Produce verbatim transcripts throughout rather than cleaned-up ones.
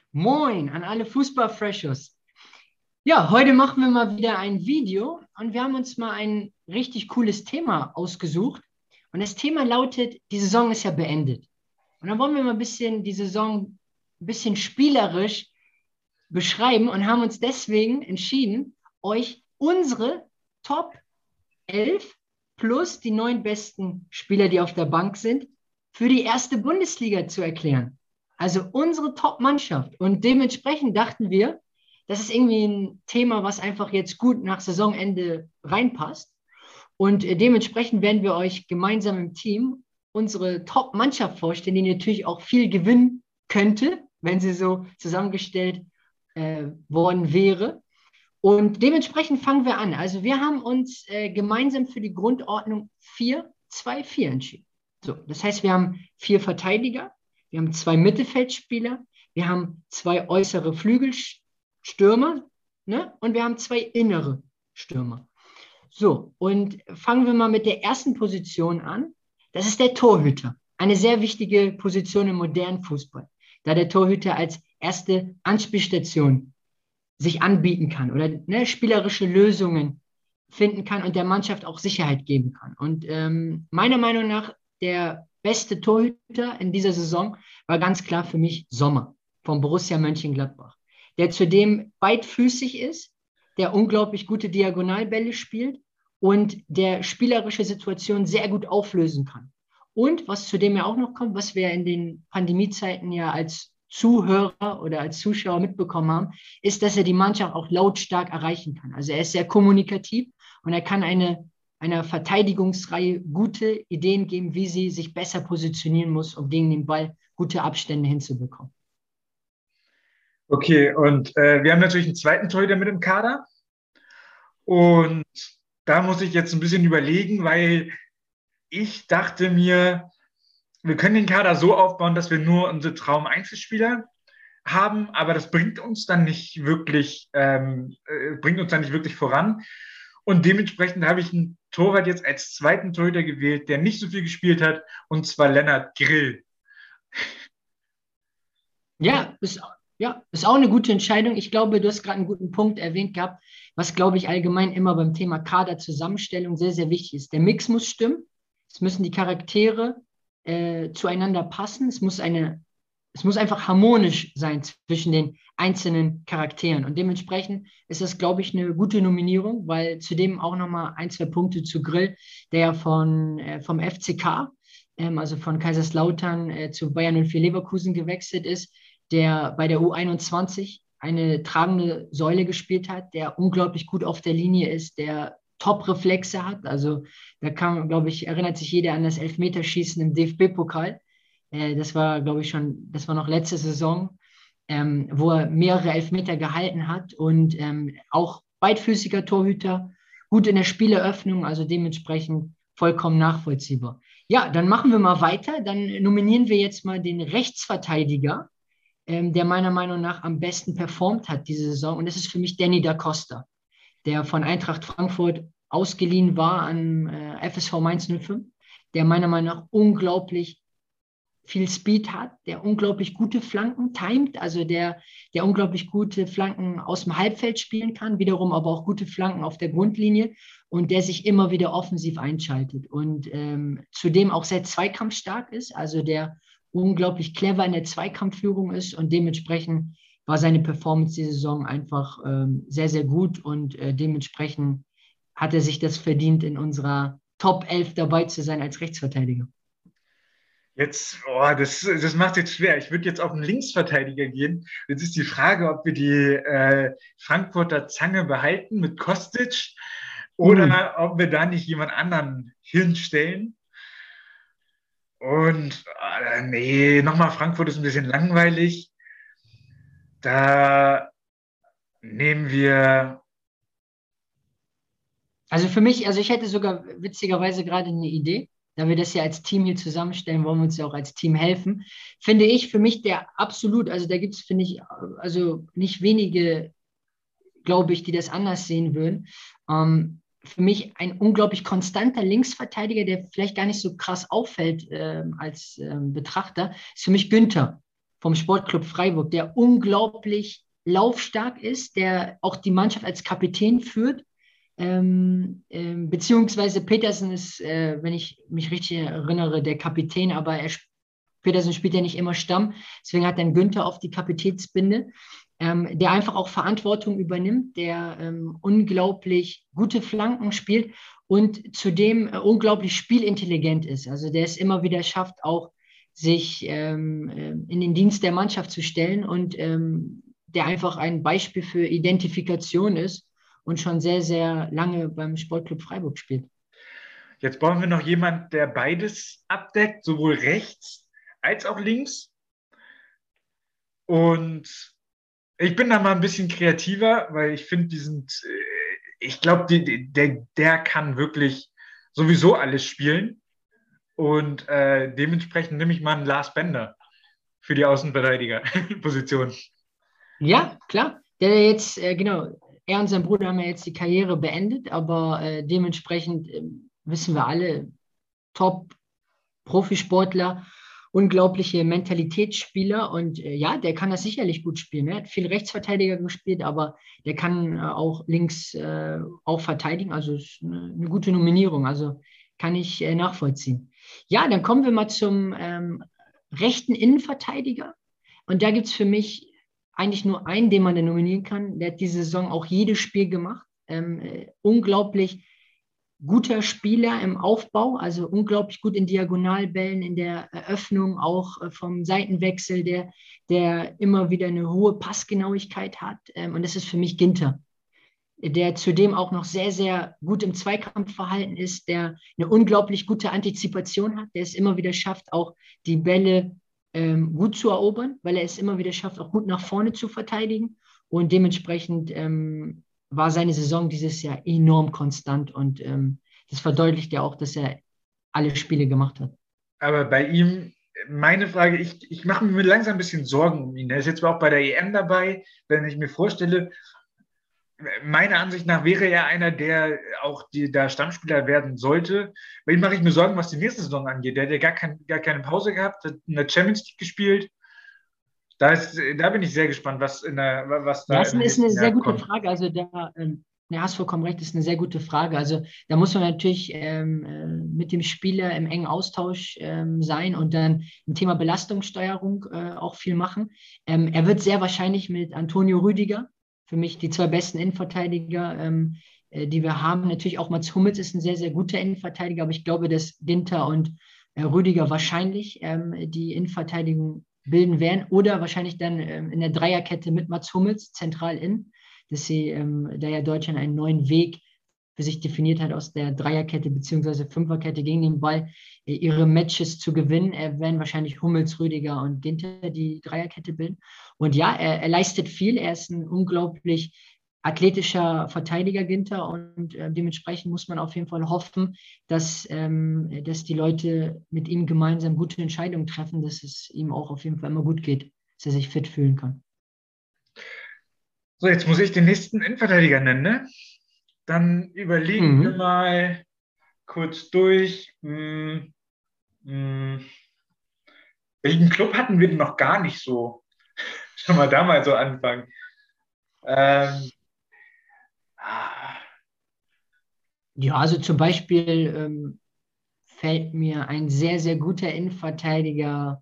Moin an alle Fußballfreshers. Ja, heute machen wir mal wieder ein Video und wir haben uns mal ein richtig cooles Thema ausgesucht. Und das Thema lautet, die Saison ist ja beendet. Und dann wollen wir mal ein bisschen die Saison ein bisschen spielerisch beschreiben und haben uns deswegen entschieden, euch unsere Top elf plus die neun besten Spieler, die auf der Bank sind, für die erste Bundesliga zu erklären. Also unsere Top-Mannschaft. Und dementsprechend dachten wir, das ist irgendwie ein Thema, was einfach jetzt gut nach Saisonende reinpasst. Und äh, dementsprechend werden wir euch gemeinsam im Team unsere Top-Mannschaft vorstellen, die natürlich auch viel gewinnen könnte, wenn sie so zusammengestellt äh, worden wäre. Und dementsprechend fangen wir an. Also wir haben uns äh, gemeinsam für die Grundordnung vier zwei vier entschieden. So, das heißt, wir haben vier Verteidiger, wir haben zwei Mittelfeldspieler, wir haben zwei äußere Flügelstürmer, ne? Und wir haben zwei innere Stürmer. So, und fangen wir mal mit der ersten Position an. Das ist der Torhüter. Eine sehr wichtige Position im modernen Fußball, da der Torhüter als erste Anspielstation sich anbieten kann oder ne, spielerische Lösungen finden kann und der Mannschaft auch Sicherheit geben kann. Und ähm, meiner Meinung nach der beste Torhüter in dieser Saison war ganz klar für mich Sommer von Borussia Mönchengladbach, der zudem beidfüßig ist, der unglaublich gute Diagonalbälle spielt und der spielerische Situationen sehr gut auflösen kann. Und was zudem ja auch noch kommt, was wir in den Pandemiezeiten ja als Zuhörer oder als Zuschauer mitbekommen haben, ist, dass er die Mannschaft auch lautstark erreichen kann. Also er ist sehr kommunikativ und er kann eine, einer Verteidigungsreihe gute Ideen geben, wie sie sich besser positionieren muss, um gegen den Ball gute Abstände hinzubekommen. Okay, und äh, wir haben natürlich einen zweiten Torhüter mit im Kader. Und da muss ich jetzt ein bisschen überlegen, weil ich dachte mir, wir können den Kader so aufbauen, dass wir nur unsere Traum-Einzelspieler haben, aber das bringt uns dann nicht wirklich, ähm, äh, bringt uns dann nicht wirklich voran. Und dementsprechend habe ich einen Torwart jetzt als zweiten Torhüter gewählt, der nicht so viel gespielt hat, und zwar Lennart Grill. Ja, ist, ja, ist auch eine gute Entscheidung. Ich glaube, du hast gerade einen guten Punkt erwähnt gehabt, was, glaube ich, allgemein immer beim Thema Kaderzusammenstellung sehr, sehr wichtig ist. Der Mix muss stimmen. Es müssen die Charaktere äh, zueinander passen. Es muss eine, es muss einfach harmonisch sein zwischen den einzelnen Charakteren. Und dementsprechend ist das, glaube ich, eine gute Nominierung, weil zudem auch nochmal ein, zwei Punkte zu Grill, der ja von, äh, vom F C K, ähm, also von Kaiserslautern äh, zu Bayer null vier Leverkusen gewechselt ist, der bei der U einundzwanzig eine tragende Säule gespielt hat, der unglaublich gut auf der Linie ist, der Top-Reflexe hat. Also da kann, glaube ich, erinnert sich jeder an das Elfmeterschießen im D F B-Pokal. Äh, das war, glaube ich, schon, das war noch letzte Saison, ähm, wo er mehrere Elfmeter gehalten hat und ähm, auch beidfüßiger Torhüter, gut in der Spieleröffnung, also dementsprechend vollkommen nachvollziehbar. Ja, dann machen wir mal weiter. Dann nominieren wir jetzt mal den Rechtsverteidiger, ähm, der meiner Meinung nach am besten performt hat diese Saison. Und das ist für mich Danny da Costa, der von Eintracht Frankfurt ausgeliehen war an äh, F S V Mainz null fünf, der meiner Meinung nach unglaublich viel Speed hat, der unglaublich gute Flanken timet, also der, der unglaublich gute Flanken aus dem Halbfeld spielen kann, wiederum aber auch gute Flanken auf der Grundlinie und der sich immer wieder offensiv einschaltet und ähm, zudem auch sehr zweikampfstark ist, also der unglaublich clever in der Zweikampfführung ist und dementsprechend war seine Performance die Saison einfach ähm, sehr, sehr gut und äh, dementsprechend hat er sich das verdient, in unserer Top elf dabei zu sein als Rechtsverteidiger. Jetzt, oh, das, das macht jetzt schwer. Ich würde jetzt auf einen Linksverteidiger gehen. Jetzt ist die Frage, ob wir die äh, Frankfurter Zange behalten mit Kostic Uh, oder ob wir da nicht jemand anderen hinstellen. Und äh, nee, nochmal Frankfurt ist ein bisschen langweilig. Da nehmen wir, Also für mich, also ich hätte sogar witzigerweise gerade eine Idee, da wir das ja als Team hier zusammenstellen, wollen wir uns ja auch als Team helfen. Finde ich für mich der absolut, also da gibt es, finde ich, also nicht wenige, glaube ich, die das anders sehen würden. Ähm, für mich ein unglaublich konstanter Linksverteidiger, der vielleicht gar nicht so krass auffällt ähm, als ähm, Betrachter, ist für mich Günther. vom Sportclub Freiburg, der unglaublich laufstark ist, der auch die Mannschaft als Kapitän führt. Ähm, ähm, beziehungsweise Petersen ist, äh, wenn ich mich richtig erinnere, der Kapitän, aber er, Petersen spielt ja nicht immer Stamm, deswegen hat dann Günther auf die Kapitänsbinde, ähm, der einfach auch Verantwortung übernimmt, der ähm, unglaublich gute Flanken spielt und zudem äh, unglaublich spielintelligent ist. Also der es immer wieder schafft, auch sich ähm, äh, in den Dienst der Mannschaft zu stellen und ähm, der einfach ein Beispiel für Identifikation ist und schon sehr, sehr lange beim Sportclub Freiburg spielt. Jetzt brauchen wir noch jemanden, der beides abdeckt, sowohl rechts als auch links. Und ich bin da mal ein bisschen kreativer, weil ich finde, die sind, äh, ich glaube, die, die, der, der kann wirklich sowieso alles spielen. Und äh, dementsprechend nehme ich mal einen Lars Bender für die Außenverteidiger-Position. Ja, klar. Der jetzt, äh, genau, er und sein Bruder haben ja jetzt die Karriere beendet, aber äh, dementsprechend äh, wissen wir alle, Top-Profisportler, unglaubliche Mentalitätsspieler und äh, ja, der kann das sicherlich gut spielen. Er hat viel Rechtsverteidiger gespielt, aber der kann äh, auch links äh, auch verteidigen. Also ist eine, eine gute Nominierung. Also kann ich äh, nachvollziehen. Ja, dann kommen wir mal zum ähm, rechten Innenverteidiger. Und da gibt es für mich eigentlich nur einen, den man da nominieren kann. Der hat diese Saison auch jedes Spiel gemacht. Ähm, äh, unglaublich guter Spieler im Aufbau, also unglaublich gut in Diagonalbällen, in der Eröffnung, auch äh, vom Seitenwechsel, der, der immer wieder eine hohe Passgenauigkeit hat. Ähm, und das ist für mich Ginter, der zudem auch noch sehr, sehr gut im Zweikampfverhalten ist, der eine unglaublich gute Antizipation hat, der es immer wieder schafft, auch die Bälle ähm, gut zu erobern, weil er es immer wieder schafft, auch gut nach vorne zu verteidigen. Und dementsprechend ähm, war seine Saison dieses Jahr enorm konstant und ähm, das verdeutlicht ja auch, dass er alle Spiele gemacht hat. Aber bei ihm, meine Frage, ich, ich mache mir langsam ein bisschen Sorgen um ihn. Er ist jetzt auch bei der E M dabei, wenn ich mir vorstelle, meiner Ansicht nach wäre er einer, der auch die, da Stammspieler werden sollte. Bei ihm mache ich mir Sorgen, was die nächste Saison angeht. Der hat ja gar, kein, gar keine Pause gehabt, hat in der Champions League gespielt. Da, ist, da bin ich sehr gespannt, was, in der, was Ja, da ist, im eine- ist eine nächsten sehr Jahr gute kommt. Frage. Also da, ähm, ja, hast vollkommen recht, ist eine sehr gute Frage. Also da muss man natürlich ähm, äh, mit dem Spieler im engen Austausch ähm, sein und dann im Thema Belastungssteuerung äh, auch viel machen. Ähm, er wird sehr wahrscheinlich mit Antonio Rüdiger, für mich die zwei besten Innenverteidiger, ähm, äh, die wir haben. Natürlich auch Mats Hummels ist ein sehr, sehr guter Innenverteidiger, aber ich glaube, dass Ginter und äh, Rüdiger wahrscheinlich ähm, die Innenverteidigung bilden werden oder wahrscheinlich dann ähm, in der Dreierkette mit Mats Hummels zentral in, dass sie, ähm, da ja Deutschland einen neuen Weg für sich definiert hat, aus der Dreierkette bzw. Fünferkette gegen den Ball äh, ihre Matches zu gewinnen, äh, werden wahrscheinlich Hummels, Rüdiger und Ginter die Dreierkette bilden. Und ja, er, er leistet viel, er ist ein unglaublich athletischer Verteidiger, Ginter, und äh, dementsprechend muss man auf jeden Fall hoffen, dass, ähm, dass die Leute mit ihm gemeinsam gute Entscheidungen treffen, dass es ihm auch auf jeden Fall immer gut geht, dass er sich fit fühlen kann. So, jetzt muss ich den nächsten Innenverteidiger nennen, ne? Dann überlegen wir Mhm. mal kurz durch. Hm, hm, welchen Club hatten wir denn noch gar nicht so? Schon mal da mal so anfangen. Ähm, ah, Ja, also zum Beispiel ähm, fällt mir ein sehr, sehr guter Innenverteidiger,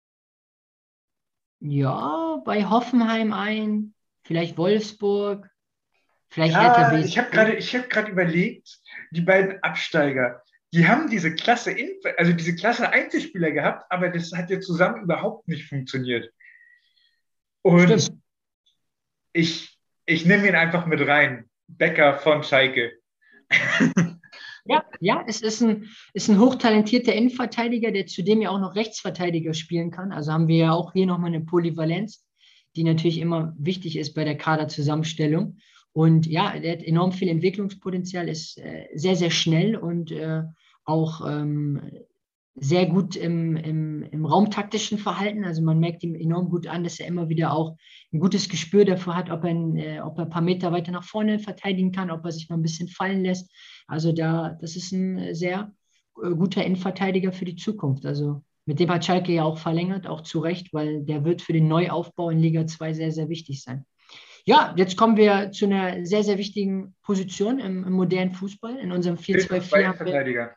ja, bei Hoffenheim ein, vielleicht Wolfsburg, vielleicht Hertha ja, ich habe gerade, B S C. ich habe gerade überlegt, die beiden Absteiger, die haben diese Klasse, in, also diese Klasse Einzelspieler gehabt, aber das hat ja zusammen überhaupt nicht funktioniert. Und Stimmt. ich, ich nehme ihn einfach mit rein. Becker von Schalke. Ja, ja, es ist ein, ist ein hochtalentierter Innenverteidiger, der zudem ja auch noch Rechtsverteidiger spielen kann. Also haben wir ja auch hier nochmal eine Polyvalenz, die natürlich immer wichtig ist bei der Kaderzusammenstellung. Und ja, der hat enorm viel Entwicklungspotenzial, ist äh, sehr, sehr schnell und äh, auch ähm, sehr gut im, im, im raumtaktischen Verhalten. Also man merkt ihm enorm gut an, dass er immer wieder auch ein gutes Gespür dafür hat, ob er, ein, äh, ob er ein paar Meter weiter nach vorne verteidigen kann, ob er sich mal ein bisschen fallen lässt. Also da, das ist ein sehr äh, guter Innenverteidiger für die Zukunft. Also mit dem hat Schalke ja auch verlängert, auch zu Recht, weil der wird für den Neuaufbau in Liga zwei sehr, sehr wichtig sein. Ja, jetzt kommen wir zu einer sehr, sehr wichtigen Position im, im modernen Fußball. In unserem vier Fehlt zwei noch zwei vier haben wir. Innenverteidiger.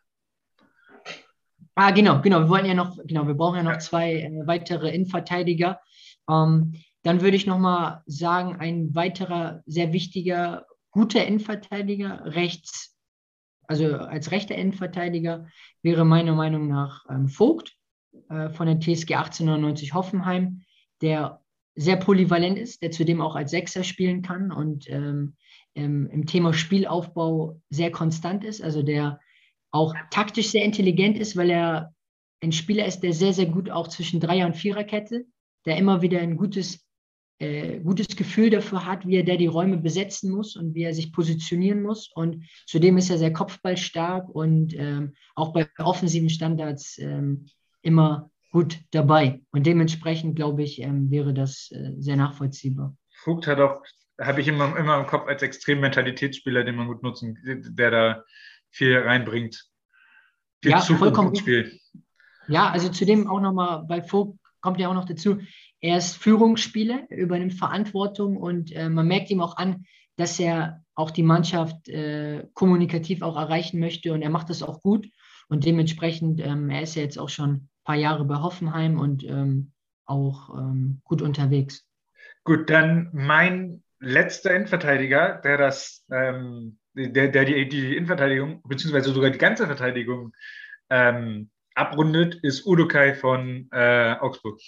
Ah, genau, genau. Wir wollten ja noch, genau, wir brauchen ja noch Ja. zwei äh, weitere Innenverteidiger. Ähm, dann würde ich nochmal sagen, ein weiterer sehr wichtiger, guter Innenverteidiger rechts, also als rechter Innenverteidiger, wäre meiner Meinung nach ähm, Vogt äh, von der T S G achtzehnhundertneunzig Hoffenheim, der sehr polyvalent ist, der zudem auch als Sechser spielen kann und ähm, im, im Thema Spielaufbau sehr konstant ist, also der auch taktisch sehr intelligent ist, weil er ein Spieler ist, der sehr, sehr gut auch zwischen Dreier- und Viererkette, der immer wieder ein gutes, äh, gutes Gefühl dafür hat, wie er da die Räume besetzen muss und wie er sich positionieren muss. Und zudem ist er sehr kopfballstark und ähm, auch bei offensiven Standards ähm, immer gut dabei. Und dementsprechend, glaube ich, ähm, wäre das äh, sehr nachvollziehbar. Vogt hat auch, habe ich immer, immer im Kopf als extremen Mentalitätsspieler, den man gut nutzen, der da viel reinbringt. Viel Ja, Zug vollkommen ins richtig. Spiel. Ja, also zudem auch nochmal, bei Vogt kommt ja auch noch dazu, er ist Führungsspieler, er übernimmt Verantwortung und äh, man merkt ihm auch an, dass er auch die Mannschaft äh, kommunikativ auch erreichen möchte und er macht das auch gut und dementsprechend, ähm, er ist ja jetzt auch schon ein paar Jahre bei Hoffenheim und ähm, auch ähm, gut unterwegs. Gut, dann mein letzter Innenverteidiger, der das, ähm, der, der die, die Innenverteidigung, beziehungsweise sogar die ganze Verteidigung ähm, abrundet, ist Udokai von äh, Augsburg.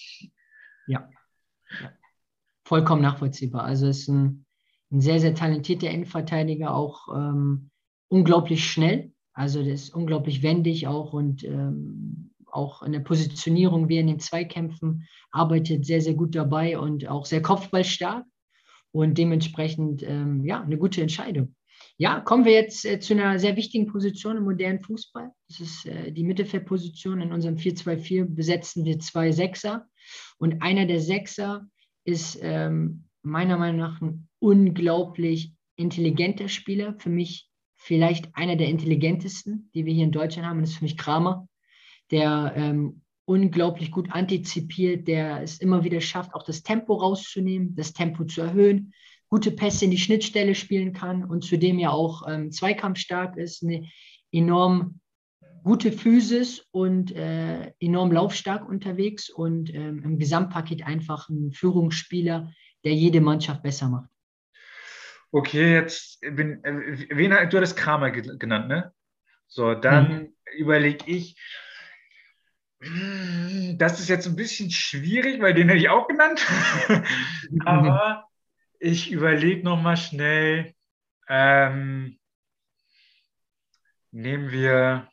Ja, ja, vollkommen nachvollziehbar. Also es ist ein, ein sehr, sehr talentierter Innenverteidiger, auch ähm, unglaublich schnell. Also der ist unglaublich wendig auch und ähm, auch in der Positionierung wie in den Zweikämpfen arbeitet sehr, sehr gut dabei und auch sehr kopfballstark und dementsprechend ähm, ja, eine gute Entscheidung. Ja, kommen wir jetzt äh, zu einer sehr wichtigen Position im modernen Fußball. Das ist äh, die Mittelfeldposition. In unserem vier zwei vier besetzen wir zwei Sechser und einer der Sechser ist ähm, meiner Meinung nach ein unglaublich intelligenter Spieler. Für mich vielleicht einer der intelligentesten, die wir hier in Deutschland haben. Das ist für mich Kramer, der ähm, unglaublich gut antizipiert, der es immer wieder schafft, auch das Tempo rauszunehmen, das Tempo zu erhöhen, gute Pässe in die Schnittstelle spielen kann und zudem ja auch ähm, zweikampfstark ist, eine enorm gute Physis und äh, enorm laufstark unterwegs und ähm, im Gesamtpaket einfach ein Führungsspieler, der jede Mannschaft besser macht. Okay, jetzt bin, äh, wen, du hattest Kramer genannt, ne? So, Mhm. dann überlege ich, hm, das ist jetzt ein bisschen schwierig, weil den hätte ich auch genannt. Mhm. Aber ich überlege nochmal schnell. Ähm, nehmen wir.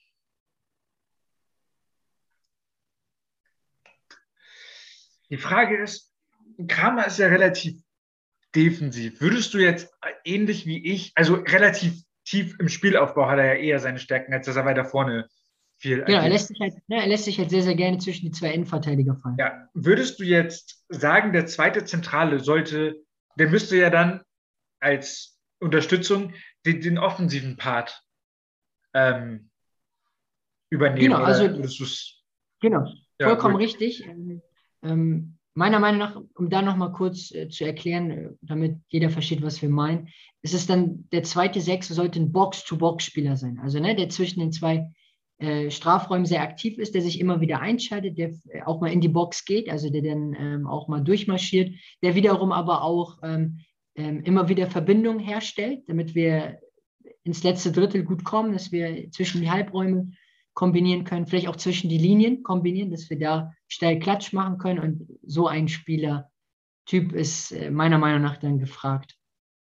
Die Frage ist, Kramer ist ja relativ defensiv. Würdest du jetzt ähnlich wie ich, also relativ tief im Spielaufbau hat er ja eher seine Stärken, als dass er weiter vorne viel Genau, er agiert. lässt sich halt, ne, er lässt sich halt sehr, sehr gerne zwischen die zwei Innenverteidiger fallen. Ja, würdest du jetzt sagen, der zweite Zentrale sollte, der müsste ja dann als Unterstützung den, den offensiven Part ähm, übernehmen Genau, oder also würdest du es? genau, Ja, vollkommen gut. richtig. Ähm, ähm, meiner Meinung nach, um da nochmal kurz äh, zu erklären, äh, damit jeder versteht, was wir meinen, ist es dann, der zweite Sechse sollte ein Box-to-Box-Spieler sein. Also ne, der zwischen den zwei äh, Strafräumen sehr aktiv ist, der sich immer wieder einschaltet, der äh, auch mal in die Box geht, also der dann ähm, auch mal durchmarschiert, der wiederum aber auch ähm, ähm, immer wieder Verbindungen herstellt, damit wir ins letzte Drittel gut kommen, dass wir zwischen die Halbräume kombinieren können, vielleicht auch zwischen die Linien kombinieren, dass wir da steil Klatsch machen können und so ein Spielertyp ist äh, meiner Meinung nach dann gefragt.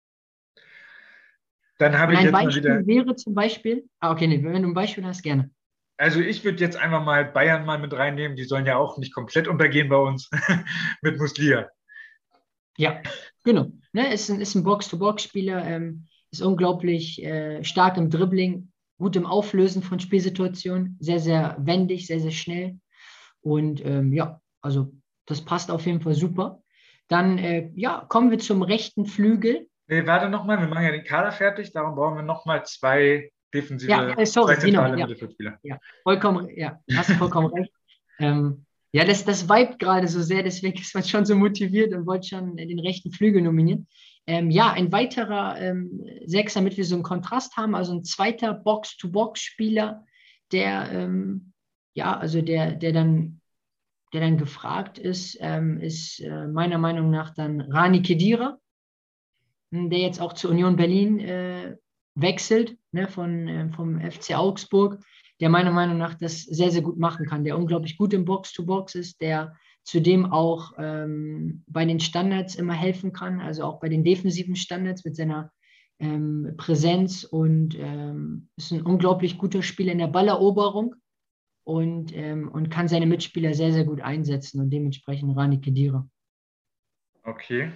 Dann habe Und ich ein jetzt mal wieder, Beispiel wäre zum Beispiel, ah, okay, nee, wenn du ein Beispiel hast, gerne. also ich würde jetzt einfach mal Bayern mal mit reinnehmen, die sollen ja auch nicht komplett untergehen bei uns mit Muslia. Ja, genau. Ne, ist ein, ist ein Box-to-Box-Spieler, ähm, ist unglaublich äh, stark im Dribbling, gut im Auflösen von Spielsituationen, sehr, sehr wendig, sehr, sehr schnell. Und ähm, ja, also das passt auf jeden Fall super. Dann äh, ja, kommen wir zum rechten Flügel. Nee, warte nochmal, wir machen ja den Kader fertig, darum brauchen wir nochmal zwei Ja, defensive, äh, zwei sorry, genau, zentrale ja, Mittelfeldspieler. ja, vollkommen, ja, hast du vollkommen recht. Ähm, ja, das, das vibet gerade so sehr, deswegen ist man schon so motiviert und wollte schon den rechten Flügel nominieren. Ähm, ja, ein weiterer ähm, Sechser, damit wir so einen Kontrast haben, also ein zweiter Box-to-Box-Spieler, der, ähm, ja, also der, der dann, der dann gefragt ist, ähm, ist äh, meiner Meinung nach dann Rani Khedira, der jetzt auch zu Union Berlin äh, wechselt, ne, von, äh, vom F C Augsburg, der meiner Meinung nach das sehr, sehr gut machen kann, der unglaublich gut im Box-to-Box ist, der zudem auch ähm, bei den Standards immer helfen kann, also auch bei den defensiven Standards mit seiner ähm, Präsenz und ähm, ist ein unglaublich guter Spieler in der Balleroberung und, ähm, und kann seine Mitspieler sehr, sehr gut einsetzen und dementsprechend Rani Khedira. Okay.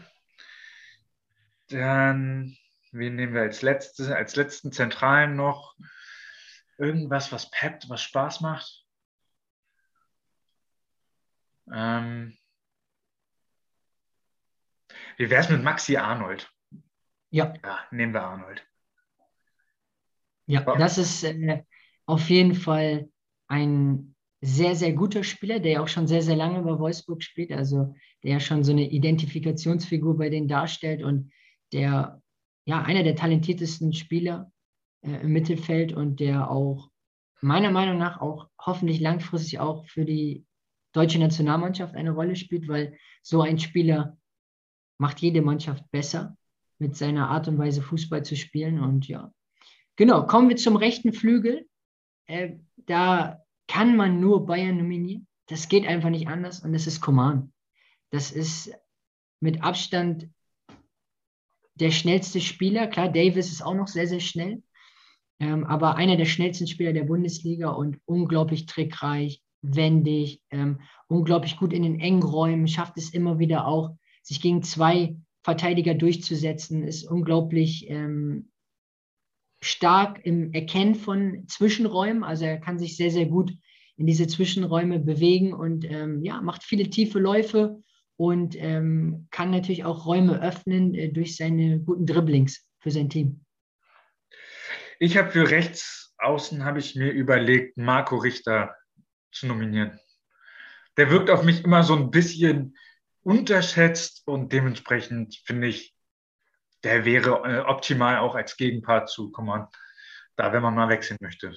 Dann, wen nehmen wir als letztes, als letzten Zentralen noch? Irgendwas, was peppt, was Spaß macht? Ähm, wie wäre es mit Maxi Arnold? Ja. Ja, nehmen wir Arnold. Ja, Ja. das ist äh, auf jeden Fall ein sehr, sehr guter Spieler, der ja auch schon sehr, sehr lange bei Wolfsburg spielt, also der ja schon so eine Identifikationsfigur bei denen darstellt und der, ja, einer der talentiertesten Spieler äh, im Mittelfeld und der auch meiner Meinung nach auch hoffentlich langfristig auch für die deutsche Nationalmannschaft eine Rolle spielt, weil so ein Spieler macht jede Mannschaft besser mit seiner Art und Weise Fußball zu spielen und ja. Genau, kommen wir zum rechten Flügel. Äh, da kann man nur Bayern nominieren. Das geht einfach nicht anders und das ist Coman. Das ist mit Abstand der schnellste Spieler. Klar, Davis ist auch noch sehr, sehr schnell, ähm, aber einer der schnellsten Spieler der Bundesliga und unglaublich trickreich, wendig, ähm, unglaublich gut in den engen Räumen, schafft es immer wieder auch, sich gegen zwei Verteidiger durchzusetzen, ist unglaublich ähm, stark im Erkennen von Zwischenräumen. Also er kann sich sehr, sehr gut in diese Zwischenräume bewegen und ähm, ja, macht viele tiefe Läufe und ähm, kann natürlich auch Räume öffnen äh, durch seine guten Dribblings für sein Team. Ich habe für rechts außen habe ich mir überlegt, Marco Richter zu nominieren. Der wirkt auf mich immer so ein bisschen unterschätzt und dementsprechend finde ich, der wäre äh, optimal auch als Gegenpart zu Coman, da wenn man mal wechseln möchte.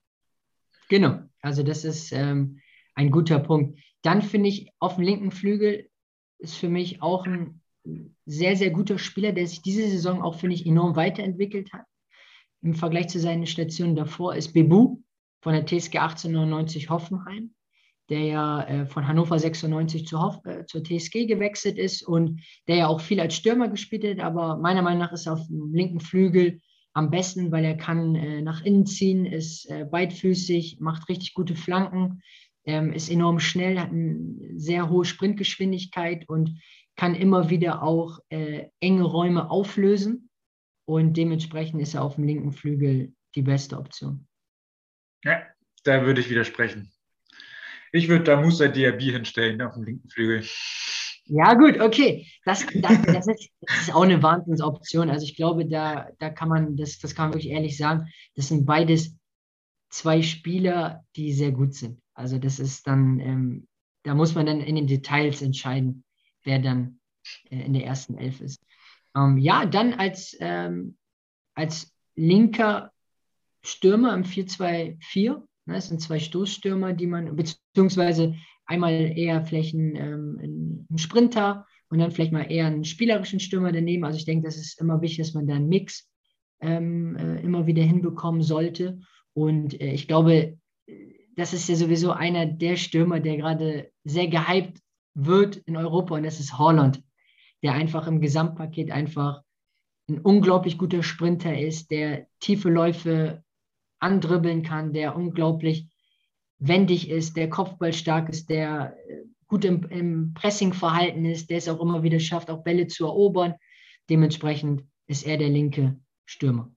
Genau, also das ist ähm, ein guter Punkt. Dann finde ich, auf dem linken Flügel ist für mich auch ein sehr, sehr guter Spieler, der sich diese Saison auch, finde ich, enorm weiterentwickelt hat. Im Vergleich zu seinen Stationen davor ist Bebu von der T S G achtzehnhundertneunundneunzig Hoffenheim, der ja äh, von Hannover sechsundneunzig zu Hoff, äh, zur T S G gewechselt ist und der ja auch viel als Stürmer gespielt hat, aber meiner Meinung nach ist er auf dem linken Flügel am besten, weil er kann äh, nach innen ziehen, ist äh, beidfüßig, macht richtig gute Flanken, ähm, ist enorm schnell, hat eine sehr hohe Sprintgeschwindigkeit und kann immer wieder auch äh, enge Räume auflösen. Und dementsprechend ist er auf dem linken Flügel die beste Option. Ja, da würde ich widersprechen. Ich würde da Moussa Diaby hinstellen auf dem linken Flügel. Ja, gut, okay. Das, das, das, ist, das ist auch eine Wahnsinnsoption. Also ich glaube, da, da kann man, das, das kann man wirklich ehrlich sagen, das sind beides zwei Spieler, die sehr gut sind. Also das ist dann, ähm, da muss man dann in den Details entscheiden, wer dann äh, in der ersten Elf ist. Ähm, ja, dann als, ähm, als linker Stürmer im vier zwei vier. Ne, das sind zwei Stoßstürmer, die man, beziehungsweise einmal eher vielleicht ein, ähm, ein Sprinter und dann vielleicht mal eher einen spielerischen Stürmer daneben. Also ich denke, das ist immer wichtig, dass man da einen Mix ähm, äh, immer wieder hinbekommen sollte. Und äh, ich glaube, das ist ja sowieso einer der Stürmer, der gerade sehr gehypt wird in Europa und das ist Haaland, der einfach im Gesamtpaket einfach ein unglaublich guter Sprinter ist, der tiefe Läufe andribbeln kann, der unglaublich wendig ist, der kopfballstark ist, der äh, gut im, im Pressingverhalten ist, der es auch immer wieder schafft, auch Bälle zu erobern. Dementsprechend ist er der linke Stürmer.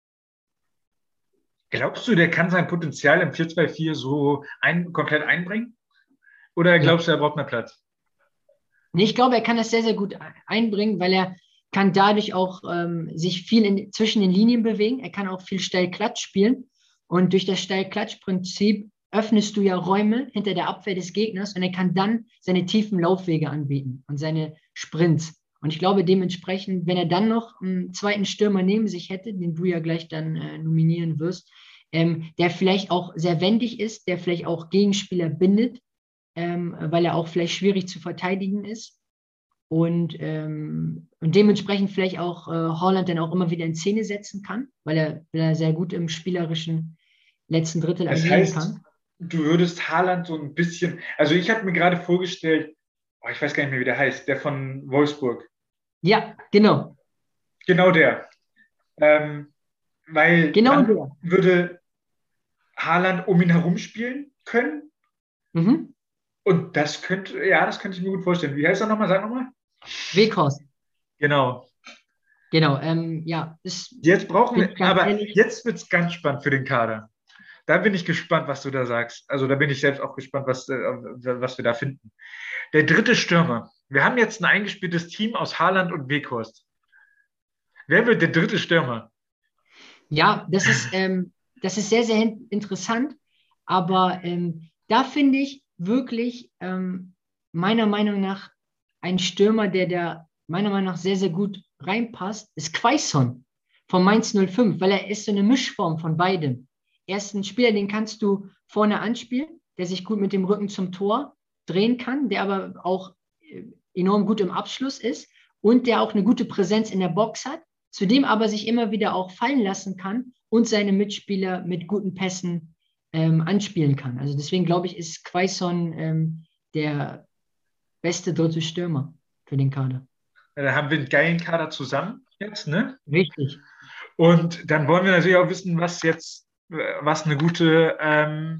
Glaubst du, der kann sein Potenzial im vier zwei vier so ein, komplett einbringen? Oder Ja. glaubst du, er braucht mehr Platz? Nee, ich glaube, er kann das sehr, sehr gut einbringen, weil er kann dadurch auch ähm, sich viel in, zwischen den Linien bewegen. Er kann auch viel Steil-Klatsch spielen. Und durch das Steil-Klatsch-Prinzip öffnest du ja Räume hinter der Abwehr des Gegners und er kann dann seine tiefen Laufwege anbieten und seine Sprints. Und ich glaube dementsprechend, wenn er dann noch einen zweiten Stürmer neben sich hätte, den du ja gleich dann äh, nominieren wirst, ähm, der vielleicht auch sehr wendig ist, der vielleicht auch Gegenspieler bindet, ähm, weil er auch vielleicht schwierig zu verteidigen ist. Und, ähm, und dementsprechend vielleicht auch äh, Haaland dann auch immer wieder in Szene setzen kann, weil er, weil er sehr gut im spielerischen letzten Drittel Das agieren heißt, kann. du würdest Haaland so ein bisschen, also ich habe mir gerade vorgestellt, oh, ich weiß gar nicht mehr, wie der heißt, der von Wolfsburg. Ja, genau. Genau der. Ähm, weil Genau dann der. würde Haaland um ihn herum spielen können. Mhm. Und das könnte, ja, das könnte ich mir gut vorstellen. Wie heißt er nochmal? Sag nochmal. Weghorst. Genau. Genau. Ähm, ja, das Jetzt brauchen bin wir, ich ganz aber ehrlich. jetzt wird es ganz spannend für den Kader. Da bin ich gespannt, was du da sagst. Also da bin ich selbst auch gespannt, was, äh, was wir da finden. Der dritte Stürmer. Wir haben jetzt ein eingespieltes Team aus Haaland und Weghorst. Wer wird der dritte Stürmer? Ja, das ist, ähm, das ist sehr, sehr hin- interessant. Aber ähm, da finde ich wirklich ähm, meiner Meinung nach ein Stürmer, der da meiner Meinung nach sehr, sehr gut reinpasst, ist Quaison von Mainz null fünf, weil er ist so eine Mischform von beidem. Er ist ein Spieler, den kannst du vorne anspielen, der sich gut mit dem Rücken zum Tor drehen kann, der aber auch äh, enorm gut im Abschluss ist und der auch eine gute Präsenz in der Box hat, zudem aber sich immer wieder auch fallen lassen kann und seine Mitspieler mit guten Pässen ähm, anspielen kann. Also deswegen glaube ich, ist Quaison ähm, der beste dritte Stürmer für den Kader. Da haben wir einen geilen Kader zusammen jetzt, ne? Richtig. Und dann wollen wir natürlich auch wissen, was jetzt, äh, was eine gute ähm,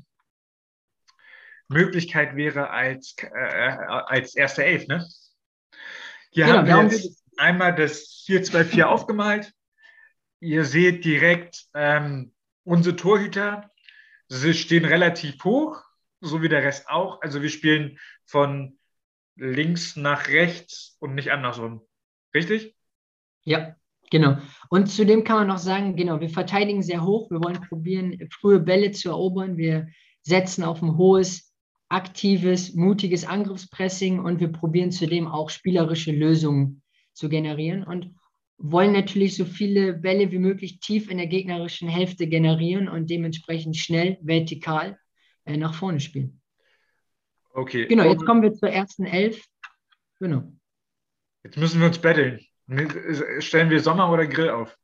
Möglichkeit wäre als, äh, als erste Elf, ne? Hier Genau, haben wir darum geht jetzt es. einmal das vier zwei vier aufgemalt. Ihr seht direkt ähm, unsere Torhüter. Sie stehen relativ hoch, so wie der Rest auch. Also wir spielen von links nach rechts und nicht andersrum. Richtig? Ja, genau. Und zudem kann man noch sagen, genau, wir verteidigen sehr hoch. Wir wollen probieren, frühe Bälle zu erobern. Wir setzen auf ein hohes, aktives, mutiges Angriffspressing und wir probieren zudem auch spielerische Lösungen zu generieren und wollen natürlich so viele Bälle wie möglich tief in der gegnerischen Hälfte generieren und dementsprechend schnell, vertikal äh, nach vorne spielen. Okay. Genau, jetzt Und kommen wir zur ersten Elf. Genau. jetzt müssen wir uns betteln. Stellen wir Sommer oder Grill auf?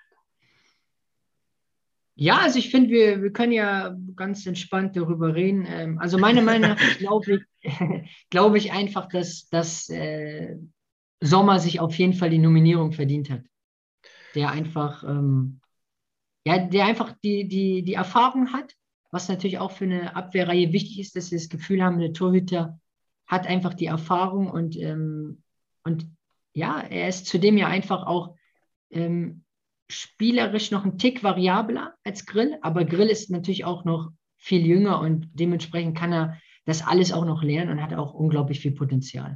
Ja, also ich finde, wir, wir können ja ganz entspannt darüber reden. Ähm, also meiner Meinung nach glaube ich, glaube ich einfach, dass, dass äh, Sommer sich auf jeden Fall die Nominierung verdient hat. Der einfach, ähm, ja, der einfach die, die, die Erfahrung hat, was natürlich auch für eine Abwehrreihe wichtig ist, dass sie das Gefühl haben, der Torhüter hat einfach die Erfahrung und, ähm, und ja, er ist zudem ja einfach auch ähm, spielerisch noch ein Tick variabler als Grill, aber Grill ist natürlich auch noch viel jünger und dementsprechend kann er das alles auch noch lernen und hat auch unglaublich viel Potenzial.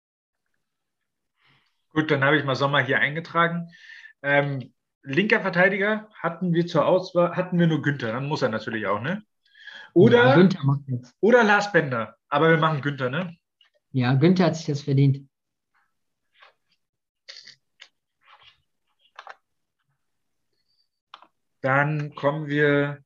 Gut, dann habe ich mal Sommer hier eingetragen. Ähm, linker Verteidiger hatten wir zur Auswahl, hatten wir nur Günther, dann muss er natürlich auch, ne? Ja, Oder, Günther macht das. oder Lars Bender. Aber wir machen Günther, ne? Ja, Günther hat sich das verdient. Dann kommen wir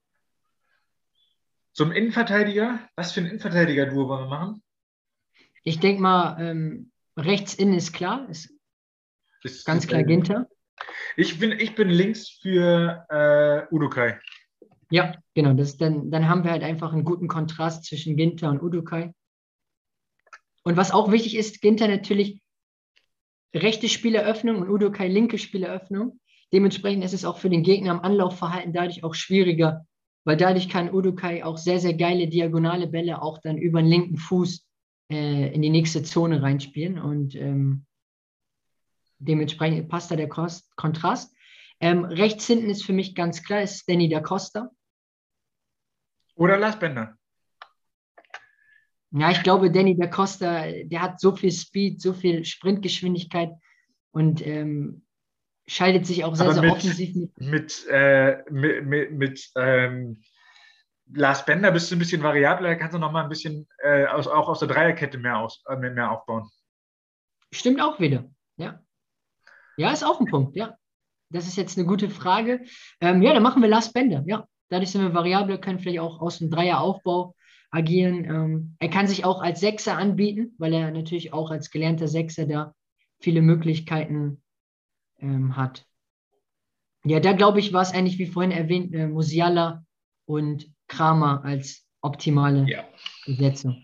zum Innenverteidiger. Was für ein Innenverteidiger-Duo wollen wir machen? Ich denke mal, ähm, rechts innen ist klar, ist Ist ganz klar dieselbe. Günther. Ich bin, ich bin links für äh, Udukai. Ja, genau. Das, dann, dann haben wir halt einfach einen guten Kontrast zwischen Ginter und Udukai. Und was auch wichtig ist, Ginter natürlich rechte Spieleröffnung und Udukai linke Spieleröffnung. Dementsprechend ist es auch für den Gegner am Anlaufverhalten dadurch auch schwieriger, weil dadurch kann Udukai auch sehr, sehr geile diagonale Bälle auch dann über den linken Fuß äh, in die nächste Zone reinspielen und ähm, dementsprechend passt da der Kost Kontrast. Ähm, rechts hinten ist für mich ganz klar, ist Danny da Costa. Oder Lars Bender. Ja, ich glaube, Danny da Costa, der hat so viel Speed, so viel Sprintgeschwindigkeit und ähm, schaltet sich auch sehr, Aber sehr mit, offensiv mit. mit, äh, mit, mit, mit ähm, Lars Bender bist du ein bisschen variabler, da kannst du noch mal ein bisschen äh, aus, auch aus der Dreierkette mehr, aus, äh, mehr aufbauen. Stimmt auch wieder. Ja. Ja, ist auch ein Punkt, ja. Das ist jetzt eine gute Frage. Ähm, ja, dann machen wir Last Bender. Ja, dadurch sind wir variabel, können vielleicht auch aus dem Dreieraufbau agieren. Ähm, er kann sich auch als Sechser anbieten, weil er natürlich auch als gelernter Sechser da viele Möglichkeiten ähm, hat. Ja, da glaube ich, war es eigentlich, wie vorhin erwähnt, äh, Musiala und Kramer als optimale Ja. Besetzung.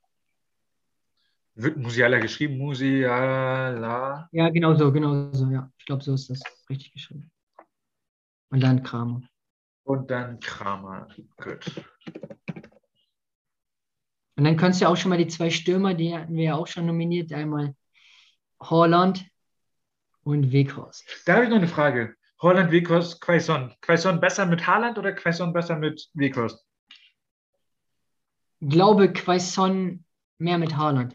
Wird Musiala geschrieben? Musiala. Ja, genau so, genau so, ja. Ich glaube, so ist das richtig geschrieben. Und dann Kramer. Und dann Kramer. Gut. Und dann kannst du ja auch schon mal die zwei Stürmer, die hatten wir ja auch schon nominiert, einmal Haaland und Weghorst. Da habe ich noch eine Frage. Holland, Weghorst, Quaison. Quaison besser mit Haaland oder Quaison besser mit Weghorst? Ich glaube, Quaison mehr mit Haaland.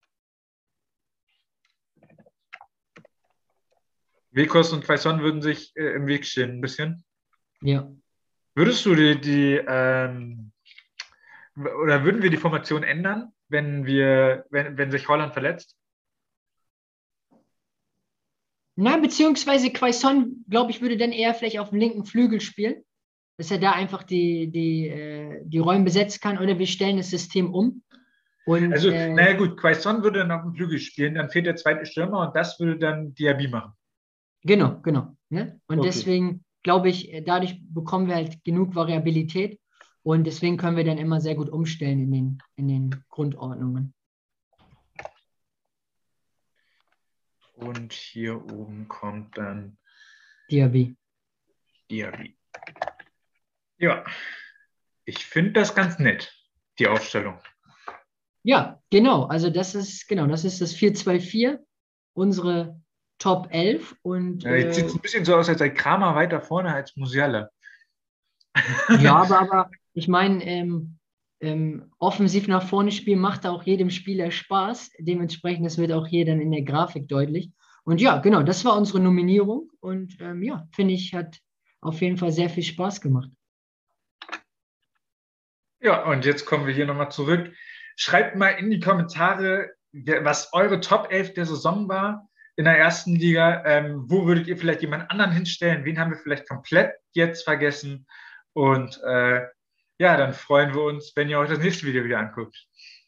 Weghorst und Quaison würden sich äh, im Weg stehen, ein bisschen. Ja. Würdest du die, die ähm, oder würden wir die Formation ändern, wenn wir, wenn, wenn sich Holland verletzt? Na, beziehungsweise Quaison, glaube ich, würde dann eher vielleicht auf dem linken Flügel spielen, dass er da einfach die, die, äh, die Räume besetzen kann, oder wir stellen das System um. Und, Also, äh, naja gut, Quaison würde dann auf dem Flügel spielen, dann fehlt der zweite Stürmer und das würde dann Diaby machen. genau, genau. Ne? Und Okay. deswegen glaube ich, äh, dadurch bekommen wir halt genug Variabilität und deswegen können wir dann immer sehr gut umstellen in den, in den Grundordnungen. Und hier oben kommt dann Diaby. Diaby. Ja, ich finde das ganz nett, die Aufstellung. Ja, genau. Also das ist, genau, das ist das vier zwei vier, unsere Top elf. Und Ja, jetzt sieht äh, es ein bisschen so aus, als sei Kramer weiter vorne als Musiala. ja, aber, aber ich meine, ähm, ähm, offensiv nach vorne spielen macht auch jedem Spieler Spaß. Dementsprechend, das wird auch hier dann in der Grafik deutlich. Und ja, genau, das war unsere Nominierung. Und ähm, ja, finde ich, hat auf jeden Fall sehr viel Spaß gemacht. Ja, und jetzt kommen wir hier nochmal zurück. Schreibt mal in die Kommentare, was eure Top elf der Saison war in der ersten Liga. Ähm, wo würdet ihr vielleicht jemand anderen hinstellen? Wen haben wir vielleicht komplett jetzt vergessen? Und äh, ja, dann freuen wir uns, wenn ihr euch das nächste Video wieder anguckt.